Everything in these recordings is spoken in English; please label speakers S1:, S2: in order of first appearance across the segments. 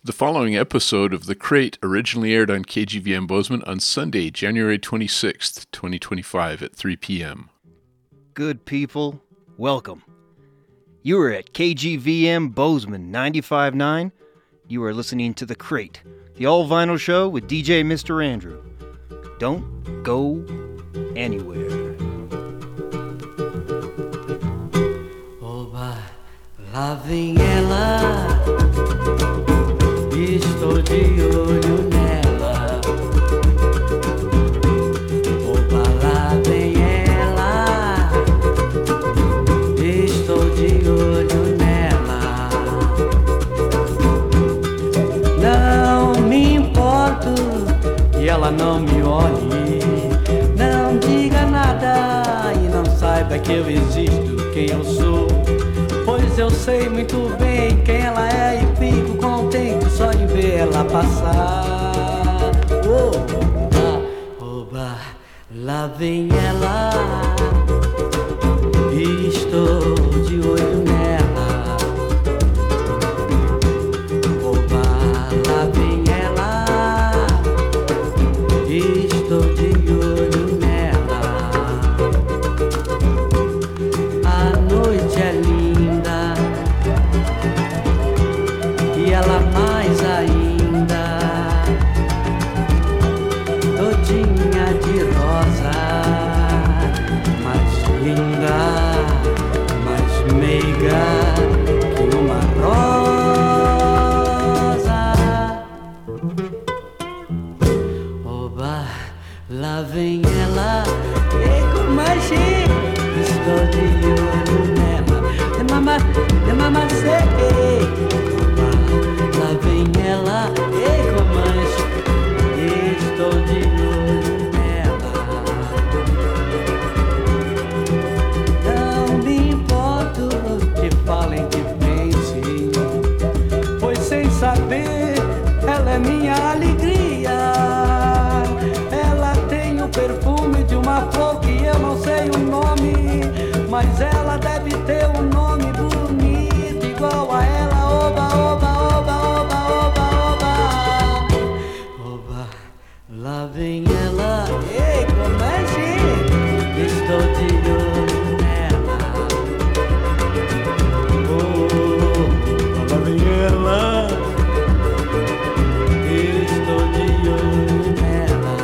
S1: The following episode of The Crate originally aired on KGVM Bozeman on Sunday, January 26th, 2025 at 3 p.m.
S2: Good people, welcome. You are at KGVM Bozeman 95.9. You are listening to The Crate, the all-vinyl show with DJ Mr. Andrew. Don't go anywhere.
S3: Oba, lá vem ela, estou de olho nela. Oba, lá vem ela, estou de olho nela. Não me importo que ela não me olhe, não diga nada e não saiba que eu existo, quem eu sou. Pois eu sei muito bem quem ela é e fico contente só de ver ela passar. Oba, oba, lá vem ela, estou de olho nela. Oba, lá vem ela, estou de olho nela. A noite é linda e ela mais ainda, todinha de rosa, mais linda, mais meiga que uma rosa. Oba, lá vem ela, e como a gente, estou de olho nela. De mama sei. Lá vem ela, ei Comanche, estou de olho nela. Não me importo que falem, que pensem, pois sem saber ela é minha alegria. Ela tem o perfume de uma flor que eu não sei o nome, mas ela deve ter um nome bonito igual a ela. Oba, oba, oba, oba, oba, oba. Oba, lá vem ela, ei, como é que estou de olho nela. Oh, lá vem ela, estou de olho nela.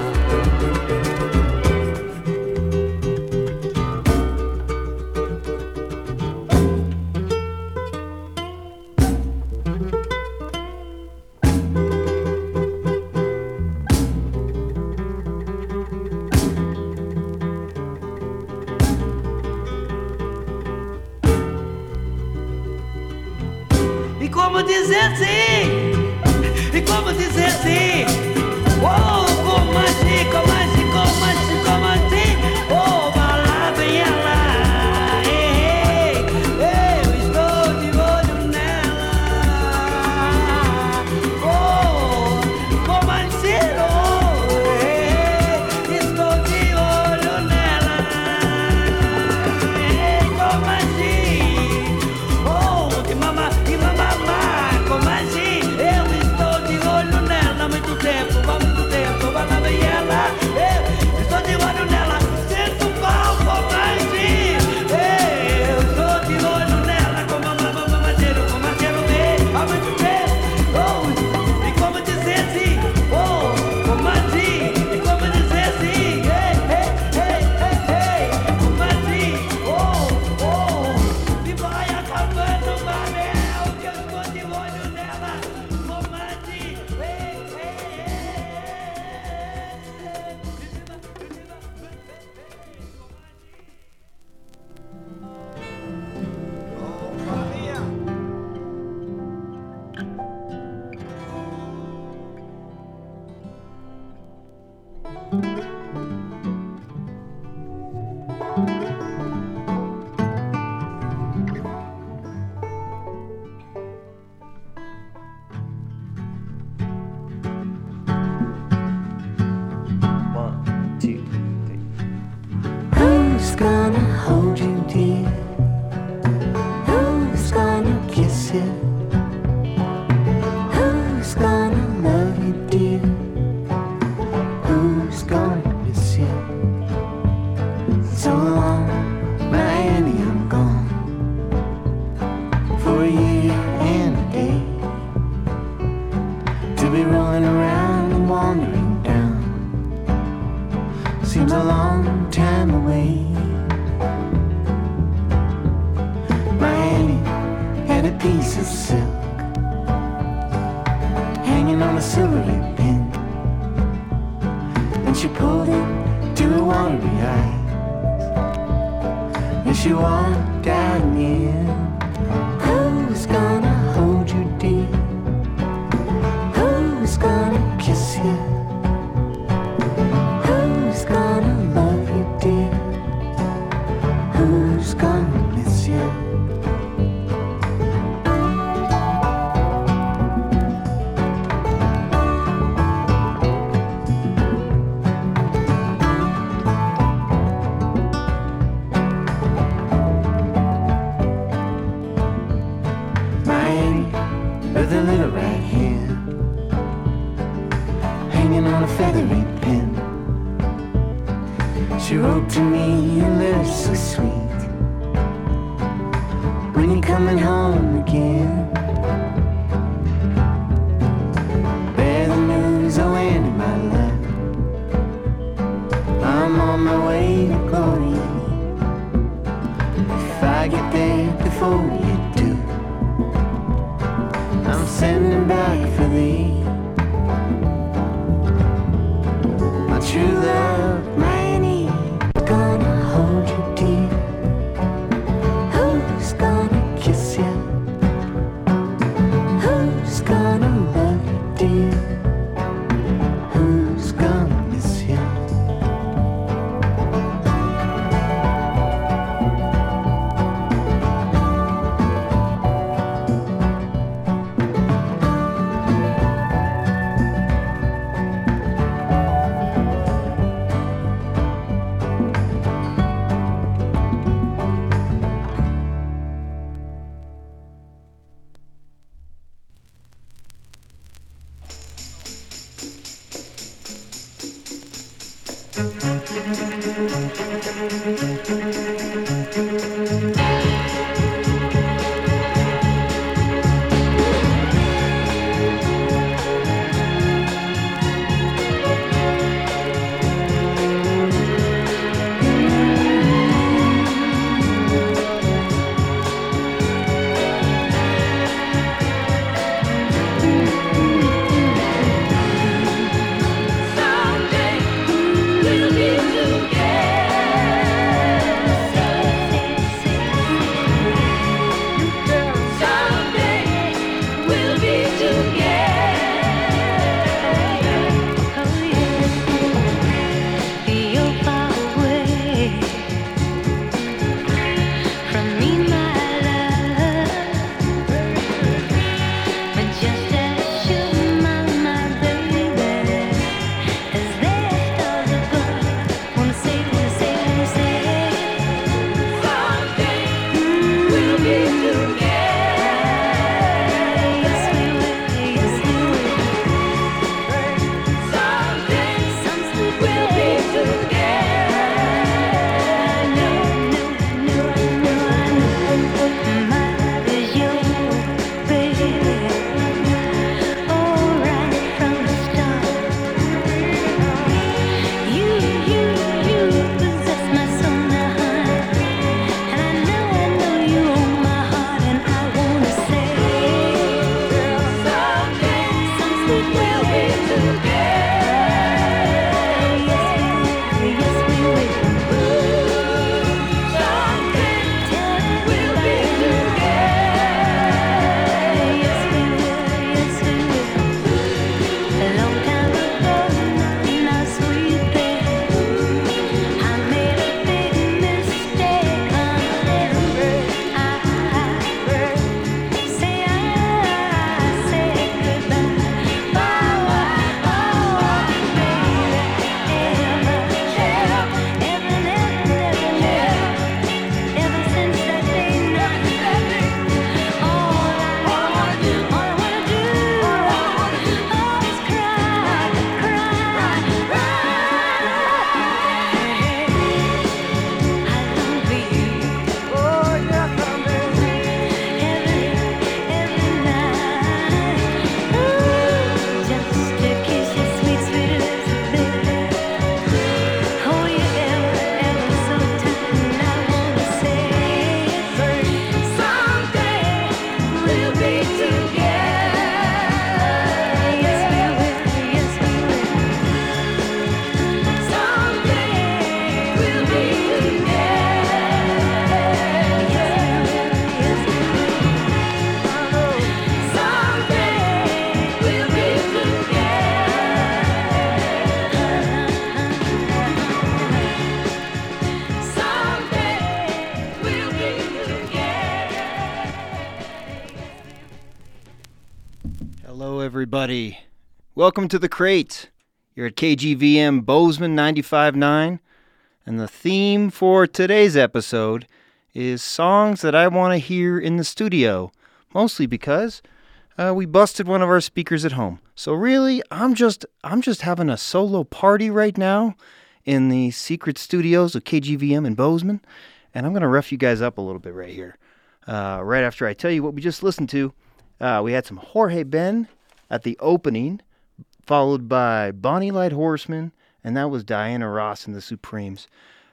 S3: E como dizer sim? E como dizer sim? Oh, como assim, como assim, como assim, como assim? Oh, lá vem ela, ei, ei, eu estou de olho nela. Oh, como assim, oh, ei, estou de olho nela. Ei, como assim? Oh, de mamá, como assim? Eu estou de olho nela há muito tempo, lá vem ela,
S4: seems a long time away. My Annie had a piece of silk hanging on a silvery pin, and she pulled it to her watery eyes as she walked out in. Who's gonna hold you, dear? Who's gonna kiss you? Who's gonna love you, dear? Who's gonna miss you? With a little right hand hanging on a feathery pin, she wrote to me a letter so sweet. When you coming home again? Bear the news, oh Annie, my love, I'm on my way to glory. If I get there before you do, I'm sending back for thee. My true love, my Annie, gonna hold you, dear. Who's gonna kiss you? Who's gonna love you, dear? Who's gonna miss you?
S2: Hello, everybody. Welcome to The Crate. You're at KGVM Bozeman 95.9, and the theme for today's episode is songs that I want to hear in the studio, mostly because we busted one of our speakers at home. So really, I'm just having a solo party right now in the secret studios of KGVM in Bozeman, and I'm going to rough you guys up a little bit right here. Right after I tell you what we just listened to, we had some Jorge Ben at the opening, followed by Bonnie Light Horseman, and that was Diana Ross and the Supremes.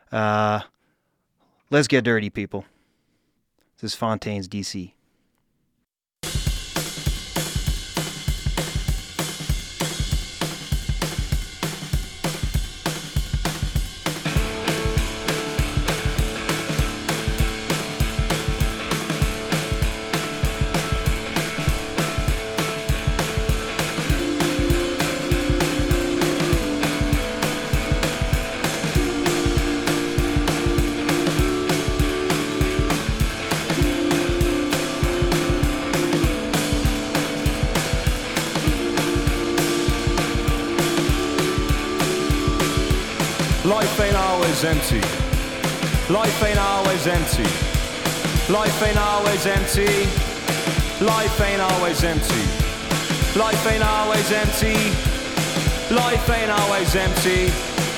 S2: Let's get dirty, people. This is Fontaine's DC.
S5: Life ain't always empty. Life ain't always empty. Life ain't always empty. Life ain't always empty. Life ain't always empty. Life ain't always empty.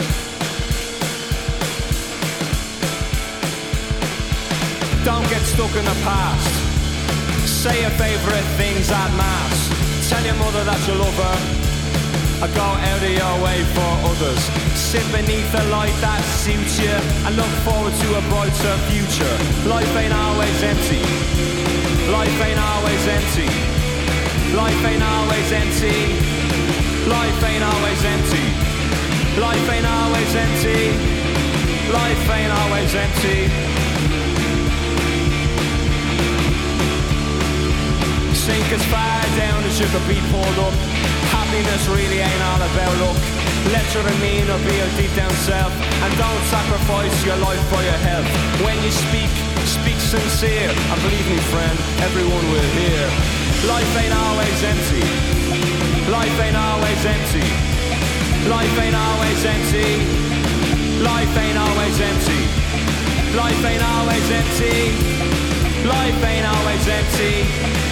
S5: Don't get stuck in the past. Say your favourite things at mass. Tell your mother that you love her. I go out of your way for others. Sit beneath a light that suits you and look forward to a brighter future. Life ain't always empty. Life ain't always empty. Life ain't always empty. Life ain't always empty. Life ain't always empty. Life ain't always empty. Sink as far down as you could be pulled up. Happiness really ain't all about luck. Let your demeanor be your deep down self, and don't sacrifice your life for your health. When you speak, speak sincere, and believe me friend, everyone will hear. Life ain't always empty. Life ain't always empty. Life ain't always empty. Life ain't always empty. Life ain't always empty. Life ain't always empty.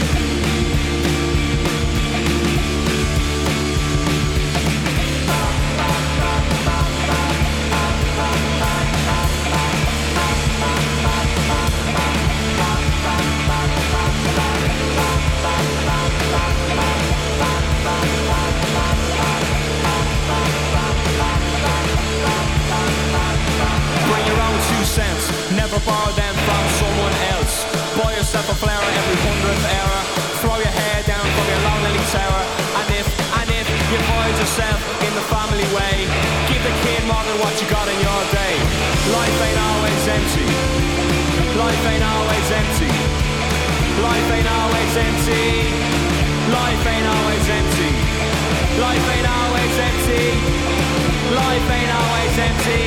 S5: Never borrow them from someone else. Buy yourself a flower every 100th hour. Throw your hair down from your lonely tower. And if you find yourself in the family way, give the kid more than what you got in your day. Life ain't always empty. Life ain't always empty. Life ain't always empty. Life ain't always empty. Life ain't always empty. Life ain't always empty.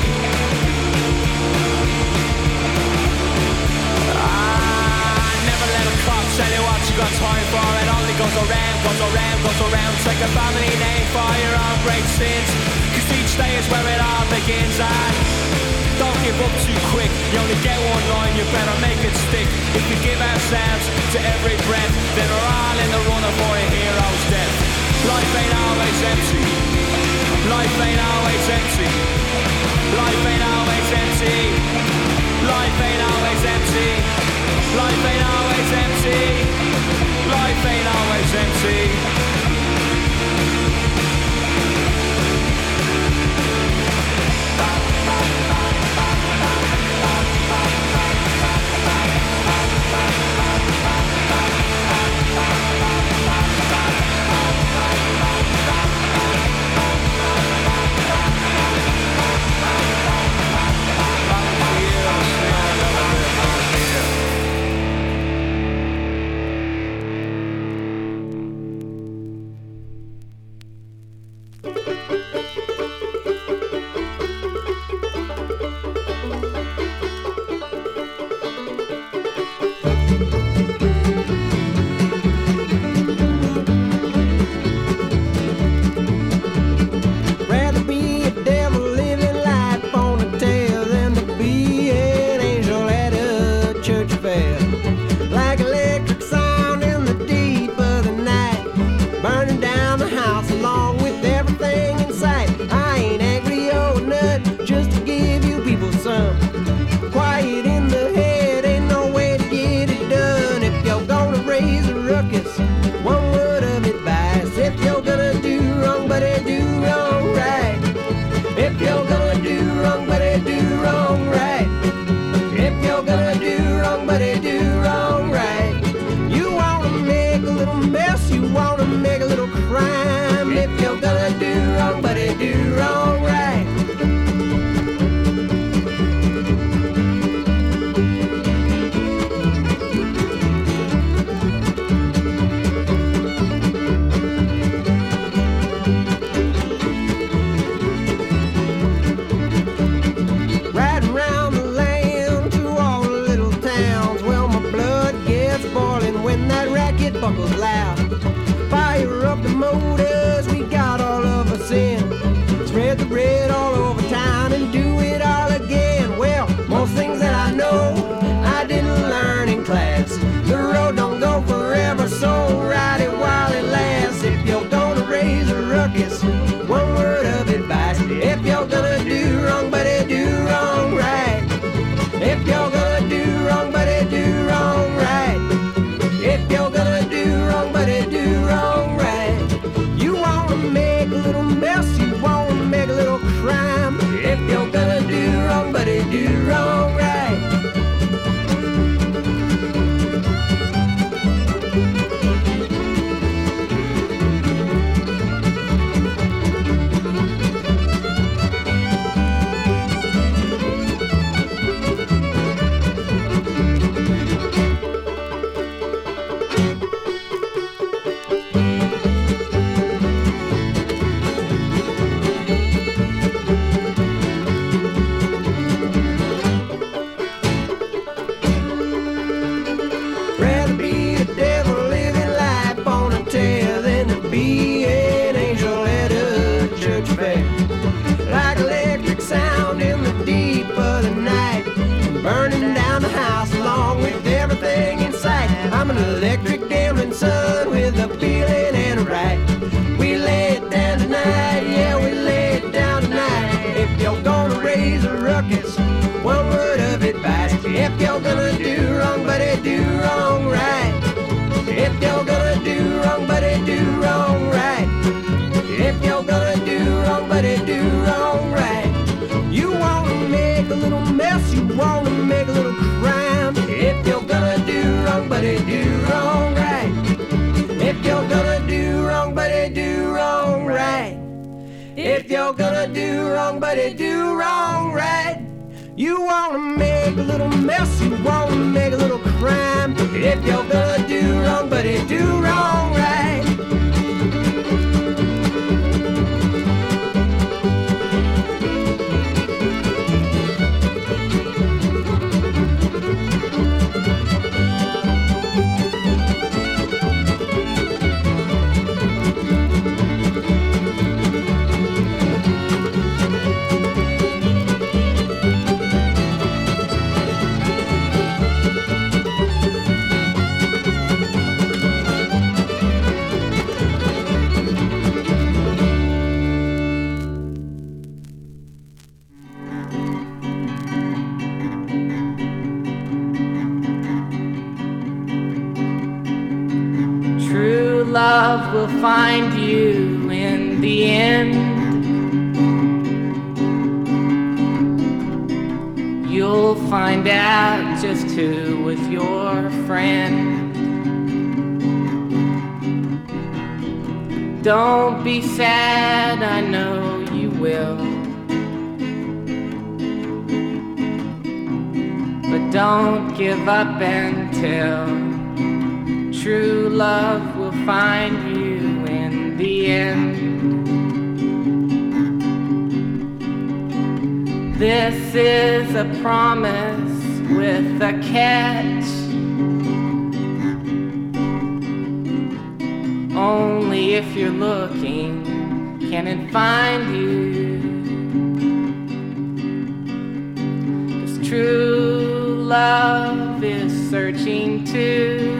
S5: Tell you what you got time for. It only goes around, goes around, goes around. Take a family name for your own great sins, 'cause each day is where it all begins. And don't give up too quick. You only get one line, you better make it stick. If we give ourselves to every breath, then we're all in the runner for a hero's death. Life ain't always empty. Life ain't always empty. Life ain't always empty. Life ain't always empty. Life ain't always empty. Life ain't always empty.
S6: make a little crime. If you're gonna do wrong, buddy, do wrong right. Riding round the land to all the little towns. Well, my blood gets boiling when that racket buckles loud. Fire up the motors, we got all of us in. Spread the red all over town and do it all again. Well, most things that I know, I didn't learn in class. The road don't go forever, so ride it while it lasts. If you're gonna raise a ruckus, one word of advice. If you're gonna do wrong, buddy, do wrong right. If you're gonna do wrong, buddy, do wrong right. If you're gonna do wrong, buddy, do wrong right. You wanna make a little mess, you wanna make a little crime. If you're gonna do wrong, buddy, do wrong right. Rather be a devil living life on a tear than to be an angel at a church fair. Like electric sound in the deep of the night, burning down the house along with everything in sight. I'm an electric gambling son with a feeling and a right. We lay it down tonight, yeah, we lay it down tonight. If you're gonna raise a ruckus, one word of advice. If you're gonna do wrong, buddy, do wrong right. If you're gonna do wrong, buddy, do wrong right. If you're gonna do wrong, buddy, do wrong right. You wanna make a little mess, you wanna make a little crime. If you're gonna do wrong, buddy, do wrong right. If you're gonna do wrong, buddy, do wrong right. If you're gonna do wrong, buddy, do wrong right. You wanna make a little mess, you wanna make a little crime. If you're gonna do wrong, buddy, do wrong right.
S7: True love will find you in the end. You'll find out just who was your friend. Don't be sad, I know you will. But don't give up until true love will find you in the end. This is a promise with a catch. Only if you're looking can it find you. 'Cause true love is searching too.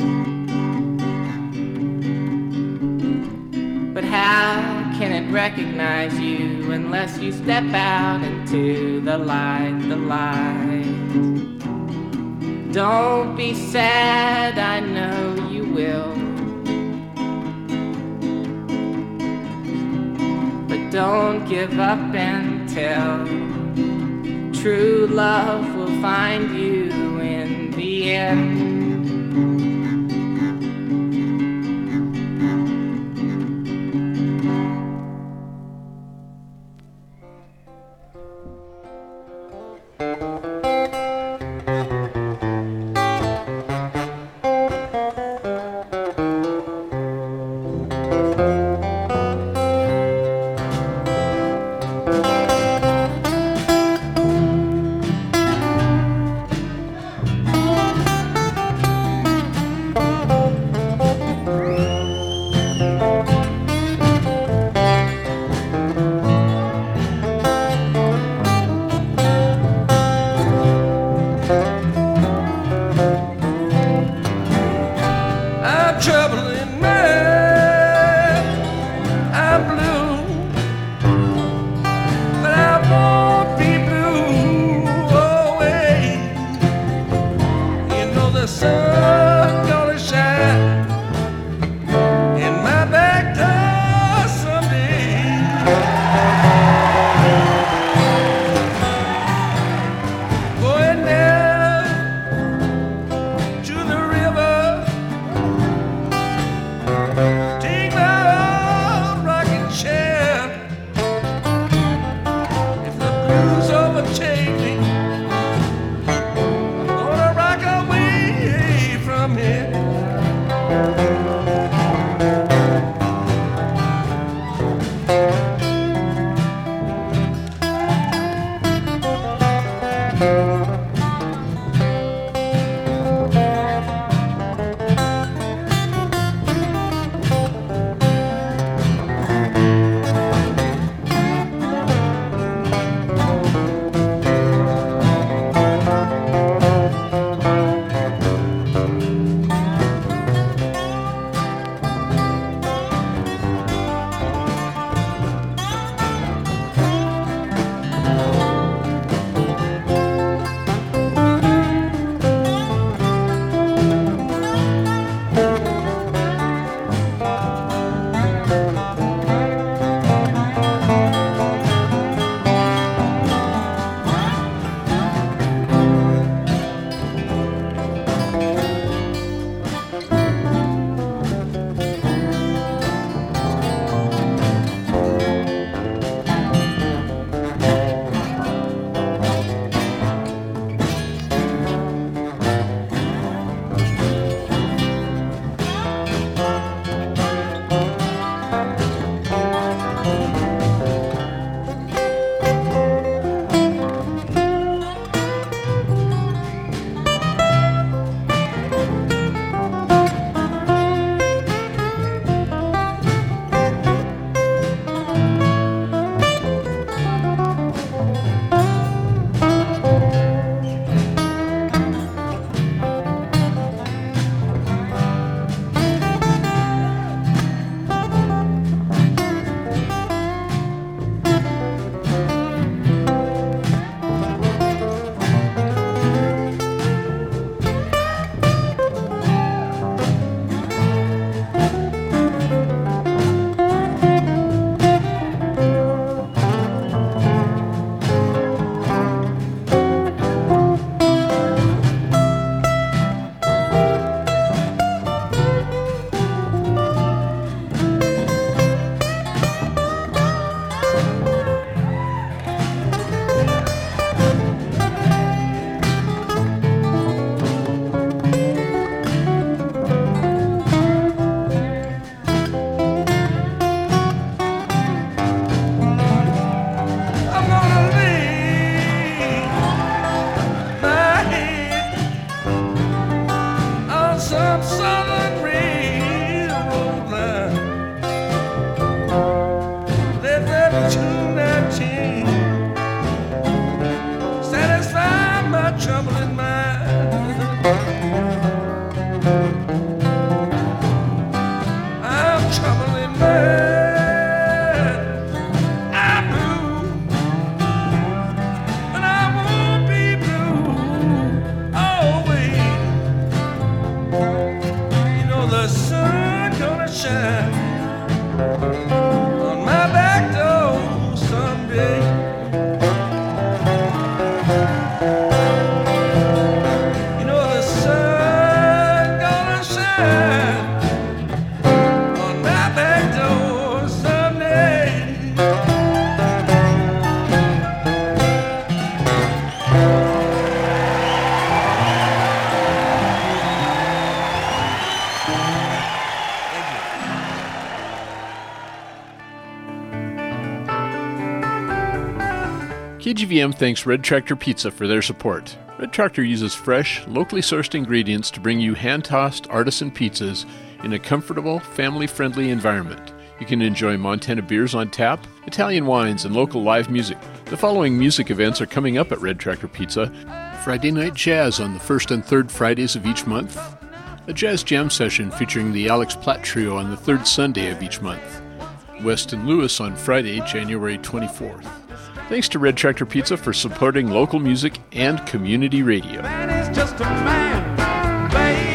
S7: But how can it recognize you unless you step out into the light, the light? Don't be sad, I know you will. But don't give up until true love will find you in the end.
S1: KGVM thanks Red Tractor Pizza for their support. Red Tractor uses fresh, locally sourced ingredients to bring you hand-tossed artisan pizzas in a comfortable, family-friendly environment. You can enjoy Montana beers on tap, Italian wines, and local live music. The following music events are coming up at Red Tractor Pizza. Friday Night Jazz on the first and third Fridays of each month. A jazz jam session featuring the Alex Platt Trio on the third Sunday of each month. Weston Lewis on Friday, January 24th. Thanks to Red Tractor Pizza for supporting local music and community radio.
S3: Man is just a man, baby.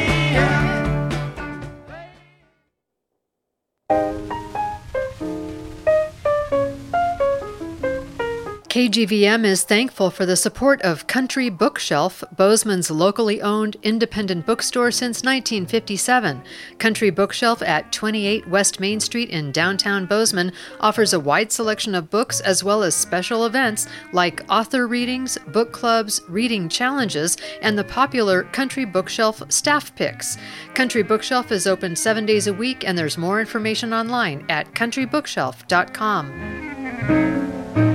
S8: KGVM is thankful for the support of Country Bookshelf, Bozeman's locally owned independent bookstore since 1957. Country Bookshelf at 28 West Main Street in downtown Bozeman offers a wide selection of books as well as special events like author readings, book clubs, reading challenges, and the popular Country Bookshelf staff picks. Country Bookshelf is open 7 days a week, and there's more information online at countrybookshelf.com.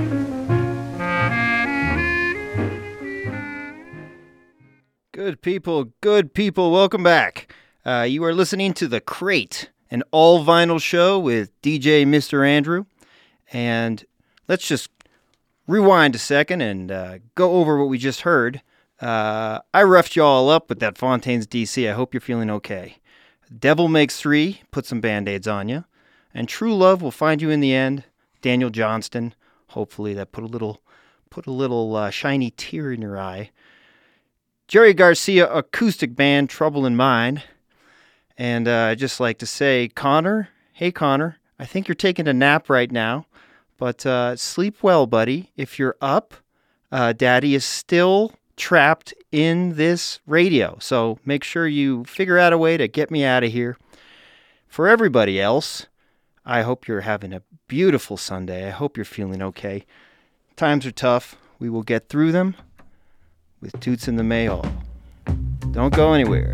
S2: Good people, welcome back. You are listening to The Crate, an all-vinyl show with DJ Mr. Andrew. And let's just rewind a second and go over what we just heard. I roughed you all up with that Fontaines DC. I hope you're feeling okay. Devil Makes Three, put some Band-Aids on you. And True Love Will Find You in the End, Daniel Johnston. Hopefully that put a little shiny tear in your eye. Jerry Garcia acoustic band, Trouble in Mind. And I'd just like to say, Connor, hey Connor, I think you're taking a nap right now, but sleep well, buddy. If you're up, Daddy is still trapped in this radio, so make sure you figure out a way to get me out of here. For everybody else, I hope you're having a beautiful Sunday. I hope you're feeling okay. Times are tough. We will get through them with Toots and the Mayhall. Don't go anywhere.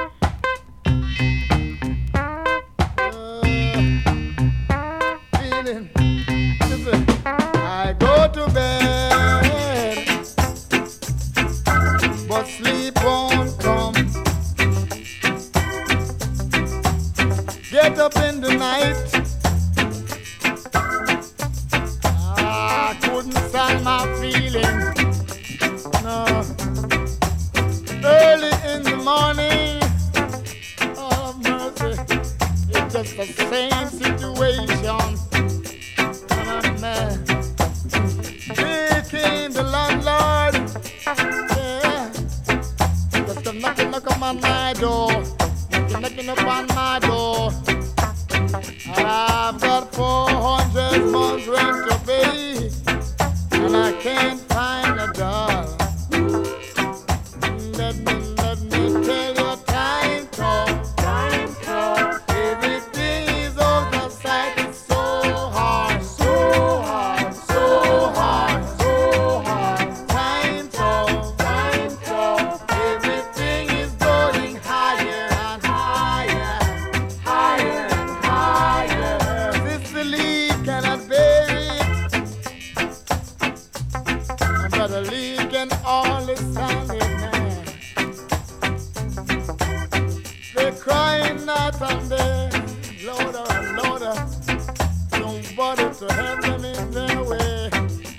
S9: I go to bed, but sleep won't come. Get up in the night, I couldn't stand my feelings. No. Early in the morning, oh mercy, it's just the same situation. Here came the landlord, yeah, just a knock on my door, knocking upon my door. I've got 400 months rent to pay, and I can't find a dollar. Let me tell you, time talk. Everything is on the side. It's so hard. Time talk. Everything is going higher and higher. Sicily cannot bear it. Brother Lee can only stand it now. They're crying out on there, Lord, somebody to help them in their way.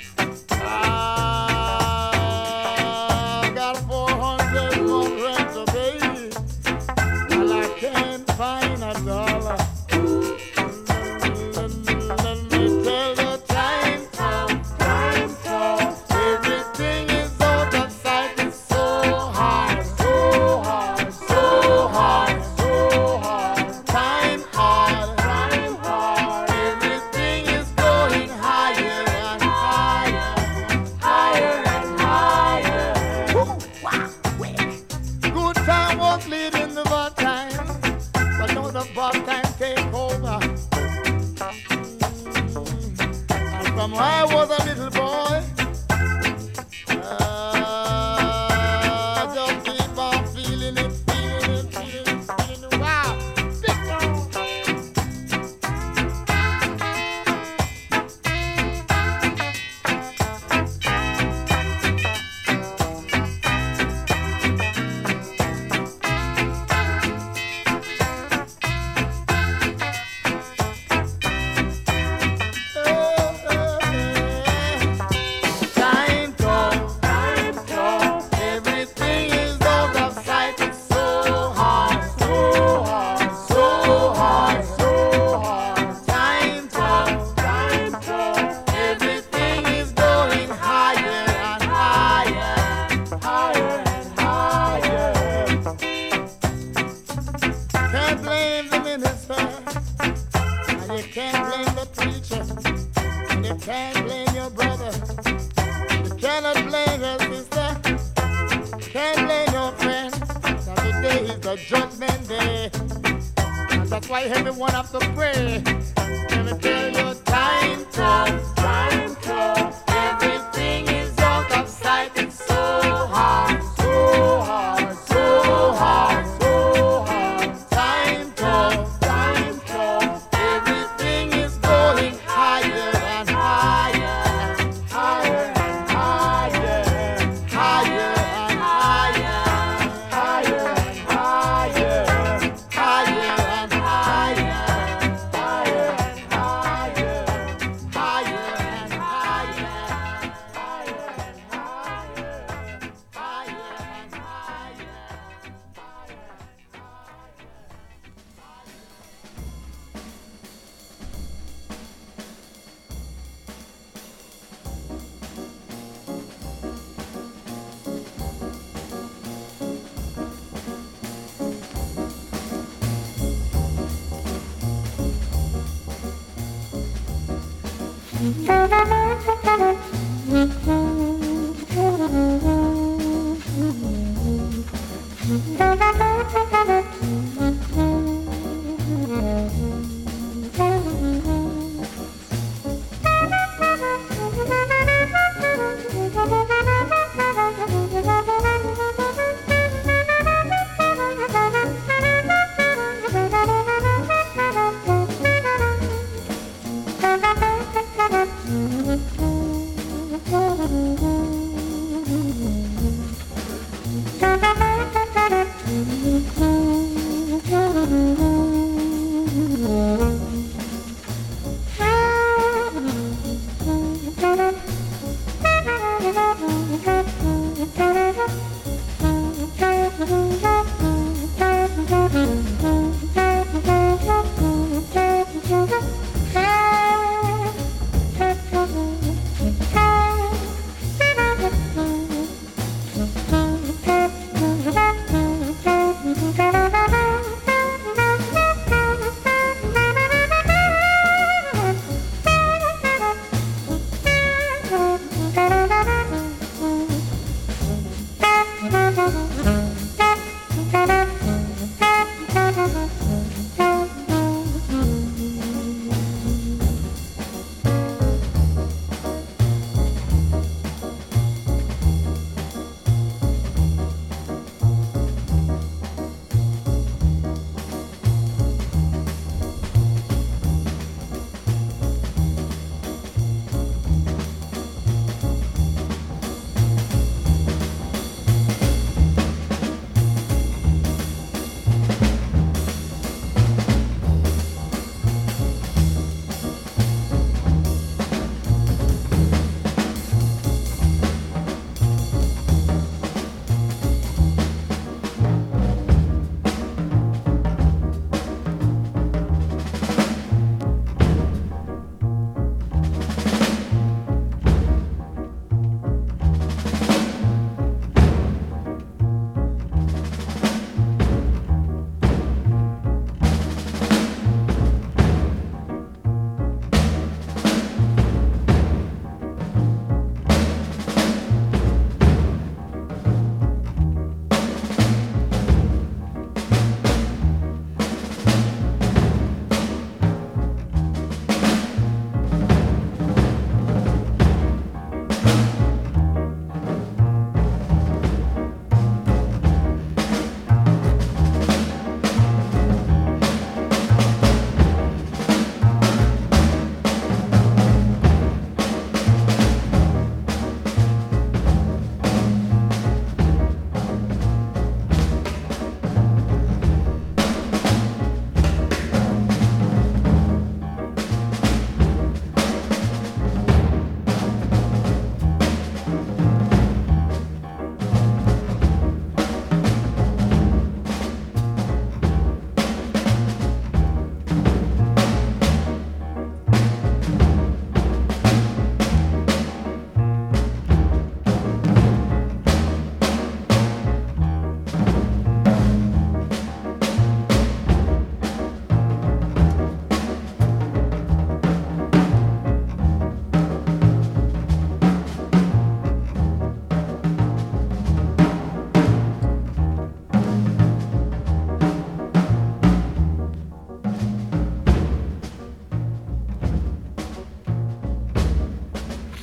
S9: I got 400 more rent to pay, and I can't find a dollar. from when I was a little boy. Just keep on feeling it, feeling it, feeling it, feeling it. Wow, big song.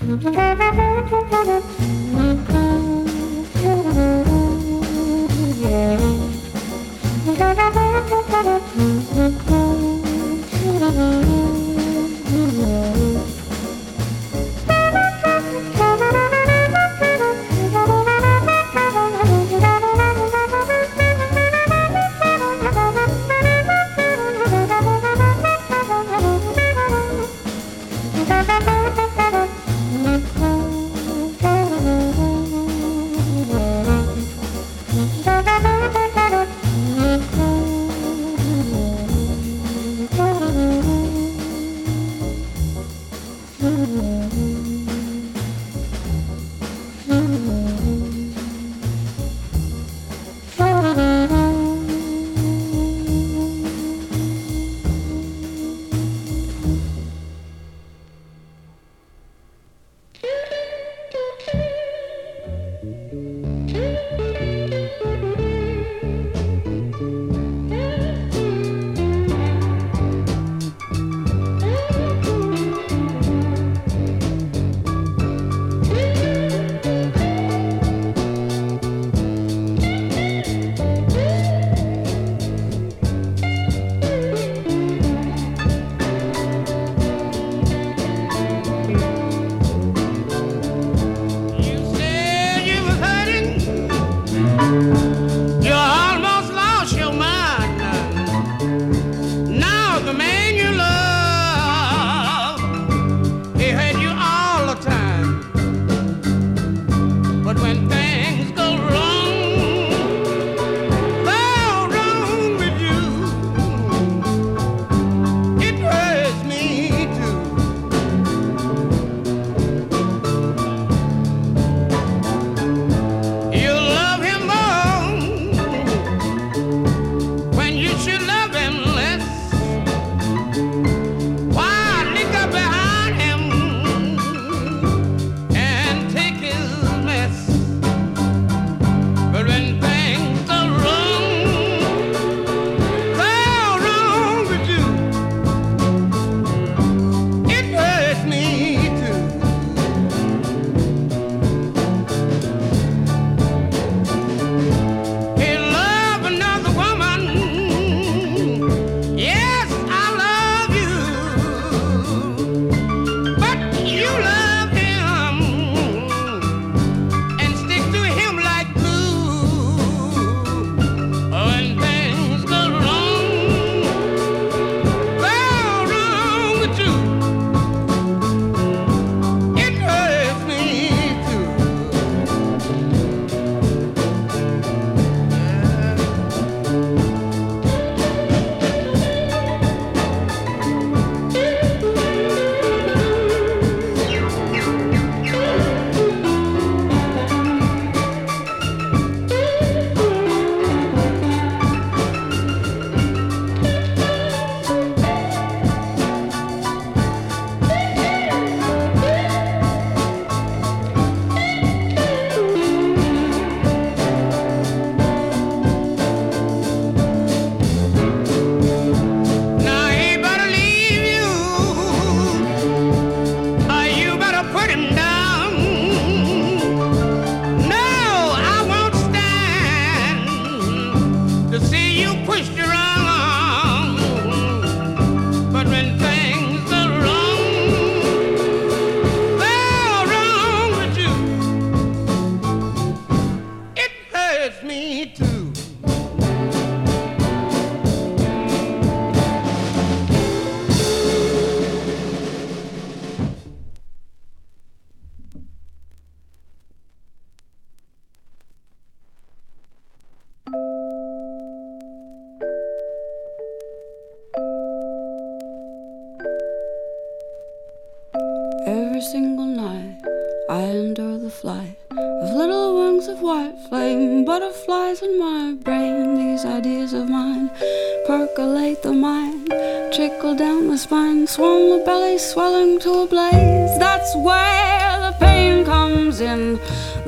S10: Every single night I endure the flight of little wings of white flame, butterflies in my brain. These ideas of mine percolate the mind, trickle down the spine, swarm the belly, swelling to a blaze. That's where the pain comes in,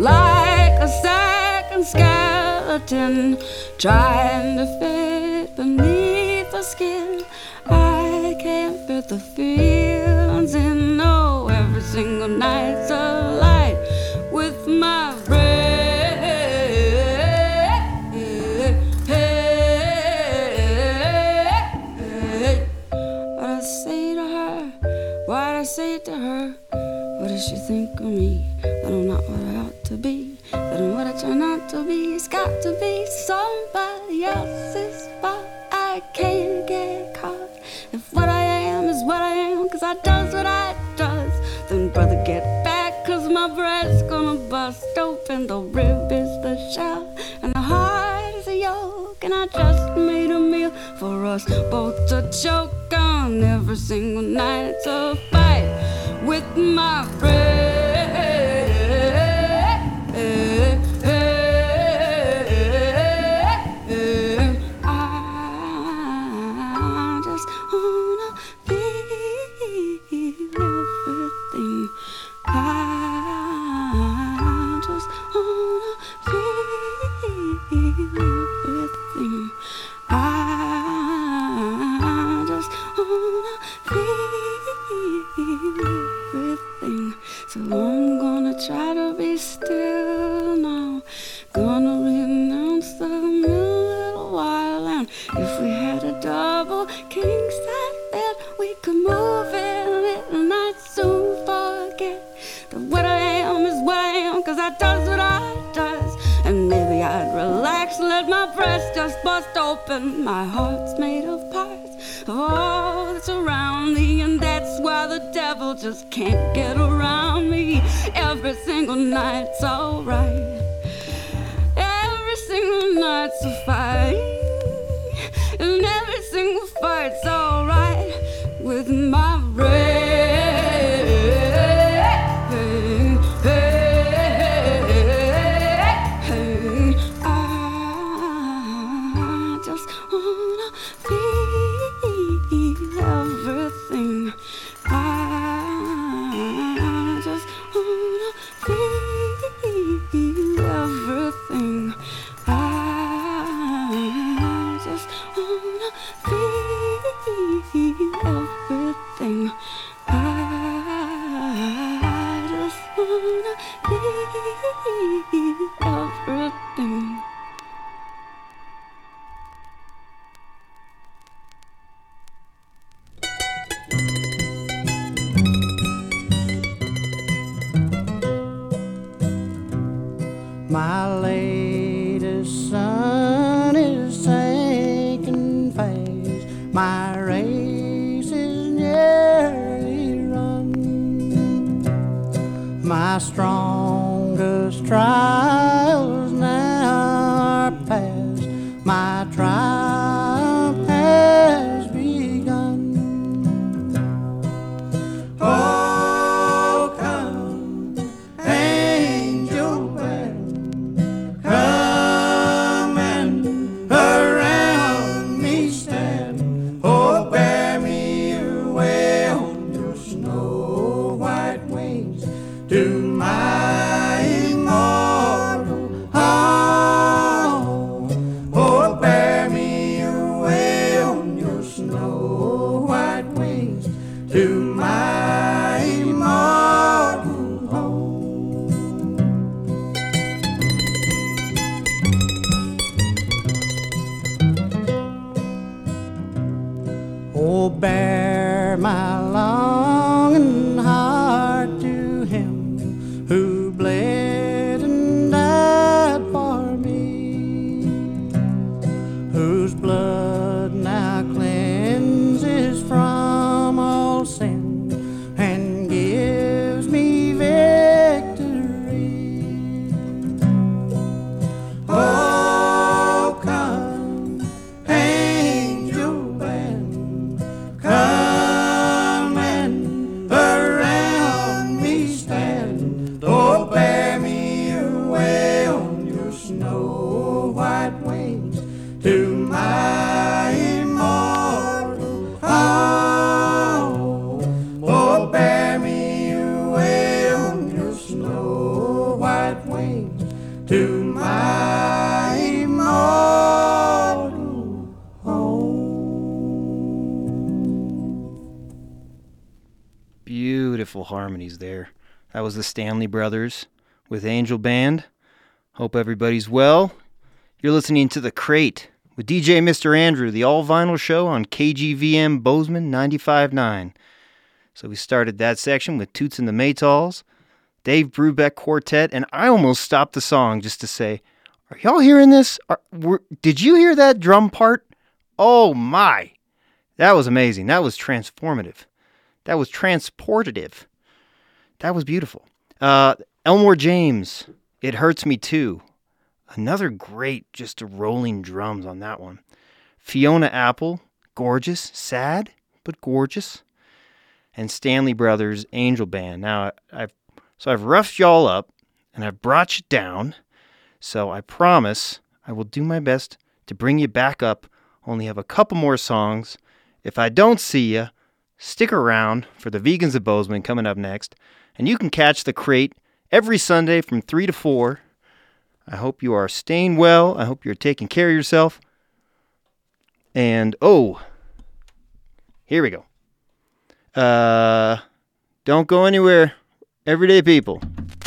S10: like a second skeleton trying to fit beneath the skin. I can't fit the feelings in, no, every single night's a light with my breath. What I say to her, what I say to her, what does she think of me? That I'm not what I ought to be, that I'm what I try not to be. It's got to be somebody else's fault. I can't get caught. If what I am is what I am, 'cause I does what I does, then brother get back, 'cause my breast's gonna bust open. The rib is the shell and the heart is a yolk, and I just made a meal for us both to choke on. Every single night it's a fight with my breath. So I'm gonna try to be still now. Gonna renounce the little while, and if we had a double king size bed, we could move in it, and I'd soon forget that what I am is what I am, 'cause I does what I does. And maybe I'd relax, let my breast just bust open. My heart's made of parts of all that's around me, and that's why the devil just can't get around me. Every single night's alright, every single night's a fight, and every single fight's alright with my breath.
S6: My latest sun is sinking fast. My race is nearly run. My strongest trials now are past. My triumph has begun. Oh, come, angel band, come and around me stand. Oh, bear me away on your snow white wings to my immortal home. Oh, bear me away on your snow white wings to my immortal home. Oh, bear my longing heart to him who bled and died for me, whose blood now cleanses from all sin and gives me victory. Oh, come, angel band, come and around me stand. Oh, bear me away on your snow white wings to my immortal home. Oh, bear me away on your snow white wings to my immortal home.
S2: Beautiful harmonies there. That was the Stanley Brothers with Angel Band. Hope everybody's well. You're listening to The Crate with DJ Mr. Andrew, the all-vinyl show on KGVM Bozeman 95.9. So we started that section with Toots and the Maytals, Dave Brubeck Quartet, and I almost stopped the song just to say, are y'all hearing this? Did you hear that drum part? Oh my! That was amazing. That was transformative. That was transportative. That was beautiful. Elmore James, It Hurts Me Too. Another great, just rolling drums on that one. Fiona Apple, Gorgeous, sad, but gorgeous. And Stanley Brothers, Angel Band. Now, I've roughed y'all up, and I've brought you down, so I promise I will do my best to bring you back up. Only have a couple more songs. If I don't see you, stick around for the Vegans of Bozeman coming up next, and you can catch The Crate every Sunday from 3 to 4. I hope you are staying well. I hope you're taking care of yourself. And, here we go. Don't go anywhere, everyday people.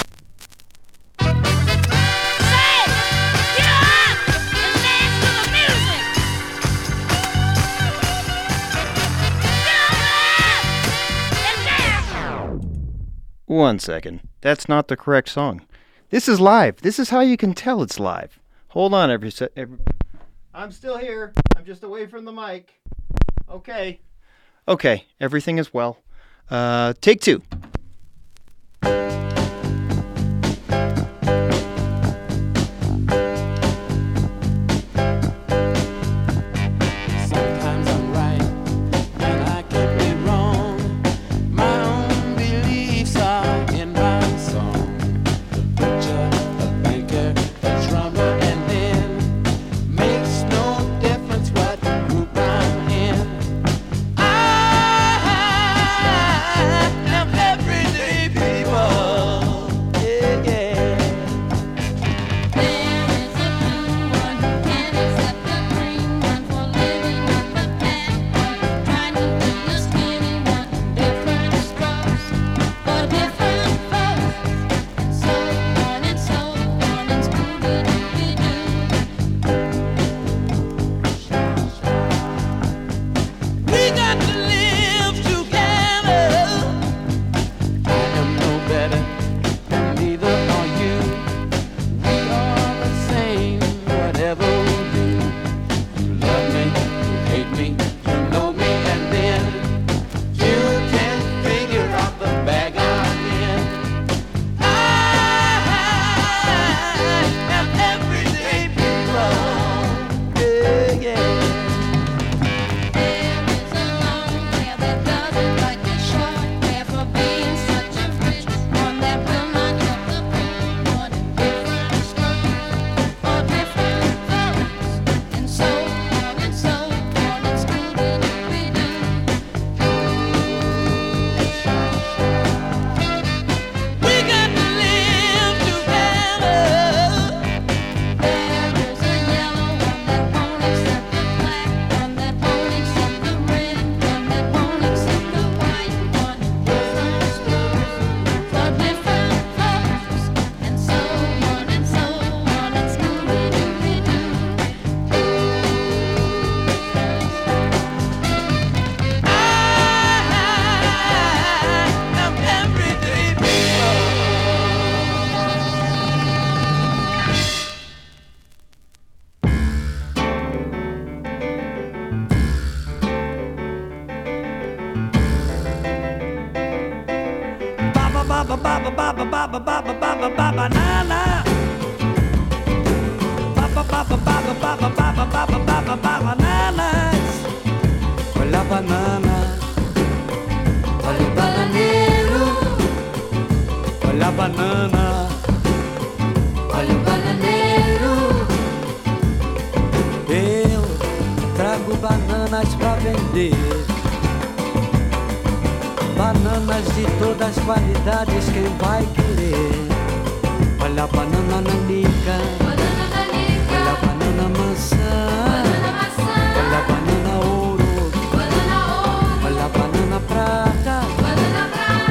S2: One second. That's not the correct song. This is live. This is how you can tell it's live. Hold on every I'm still here. I'm just away from the mic. Okay. Okay, everything is well. Take 2.
S3: Olha a banana, olha o bananeiro. Olha a banana, olha o bananeiro. Eu trago bananas pra vender, bananas de todas as qualidades, quem vai querer? Olha a banana nanica, olha a banana maçã, olha a banana ouro, olha a banana prata,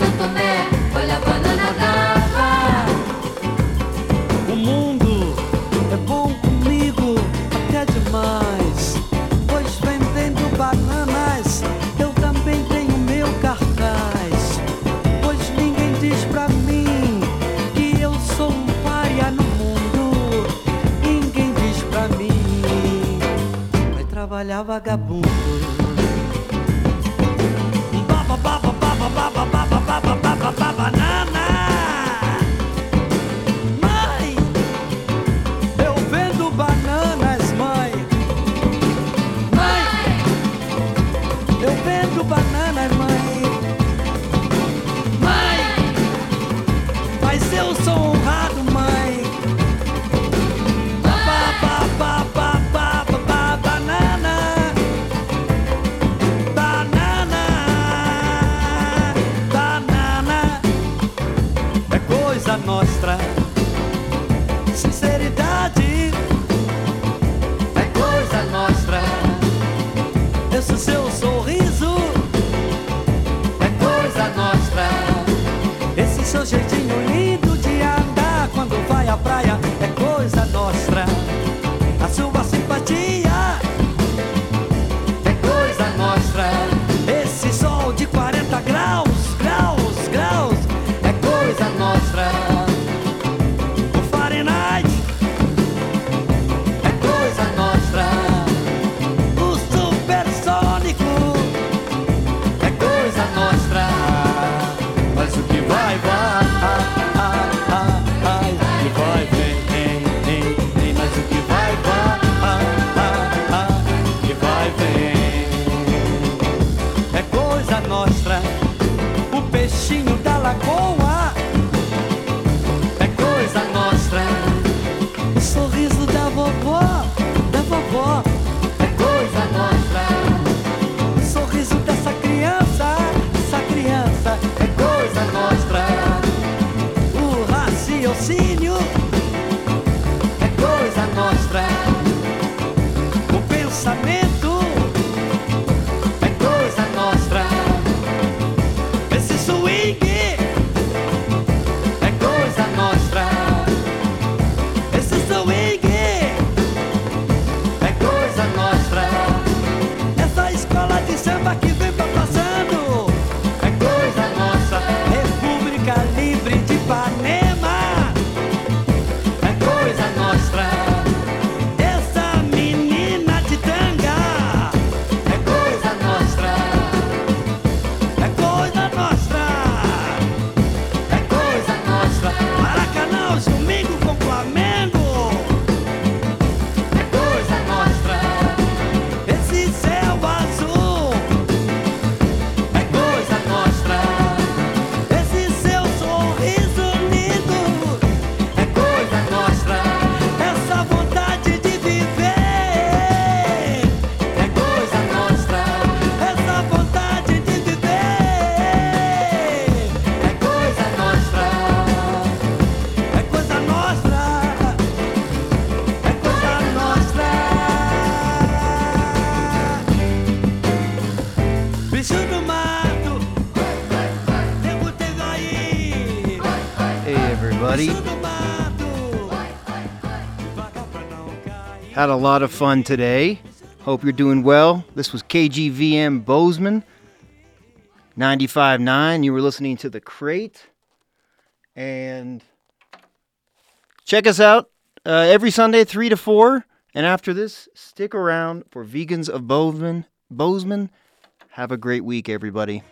S4: São Tomé, olha a banana brava.
S3: O mundo é bom comigo até demais, pois vendendo bananas eu também tenho meu cartaz. Pois ninguém diz pra mim que eu sou um paria no mundo. Ninguém diz pra mim, vai trabalhar vagabundo. Banana. Mãe, eu vendo bananas, mãe. Mãe, eu vendo bananas, mãe. Mãe, mas eu sou honrado, mãe. Banana. É coisa nossa, sinceridade é coisa nossa. Esse seu sorriso é coisa nossa. Esse seu jeitinho lindo de andar quando vai à praia é coisa nossa. A sua simpatia é coisa nossa. Esse sol de 40 graus é coisa nossa. O Fahrenheit é coisa nossa. O supersônico é coisa nossa. Mas o que vai, que vai, vem. Mas o que vai, que vai, vem. É coisa nossa. O peixinho da lagoa é coisa nossa. O sorriso da vovó é coisa nossa. O sorriso dessa criança é coisa nossa. O raciocínio é coisa nossa. O pensamento é coisa nossa. Esse swing é coisa nossa. Esse swing é coisa nossa. Essa escola de samba que vem passando é coisa nossa. República Livre de Ipanema é coisa nossa. Essa menina de tanga é coisa nossa. É coisa nossa. É coisa nossa. Maracanã, os domingos com Flamengo é coisa nossa. Esse céu azul é coisa nossa. Esse seu sorriso lindo é coisa nossa. Essa vontade de viver é coisa nossa. Essa vontade de viver é coisa nossa. É coisa nossa. É coisa nossa. Bicho do mato, nego teve aí.
S2: Hey, everybody.
S3: Bicho do mato, devagar pra não cair.
S2: Had a lot of fun today. Hope you're doing well. This was KGVM Bozeman, 95.9. You were listening to The Crate. And check us out every Sunday, 3 to 4. And after this, stick around for Vegans of Bozeman. Have a great week, everybody.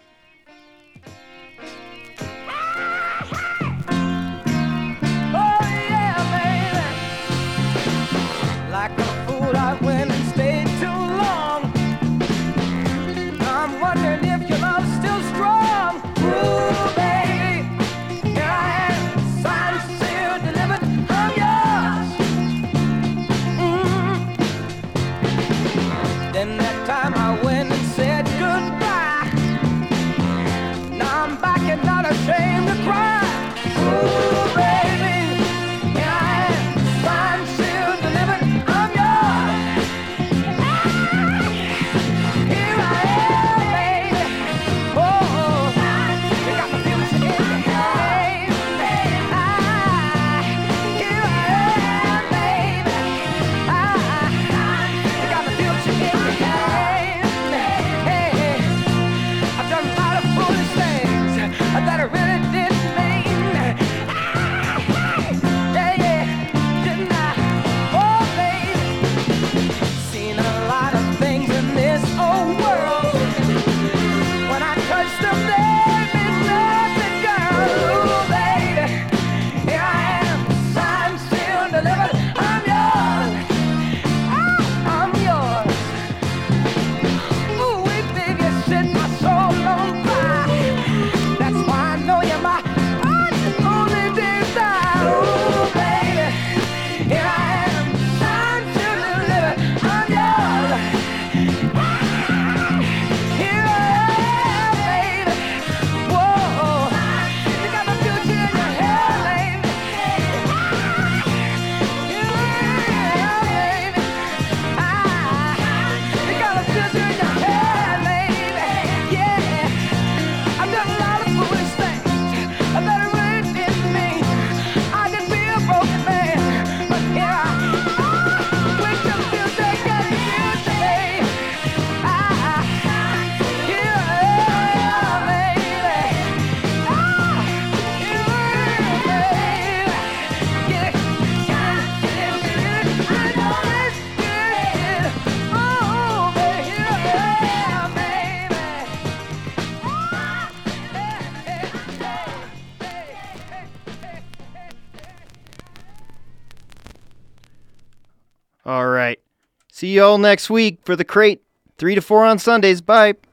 S3: Oh yeah, baby. Like a fool, I went and stayed too long. I'm wondering if your love's still strong. Ooh, baby, here I am, signed, sealed, delivered. I'm yours. Then that time I went and said goodbye.
S2: All right. See you all next week for The Crate, 3 to 4 on Sundays. Bye.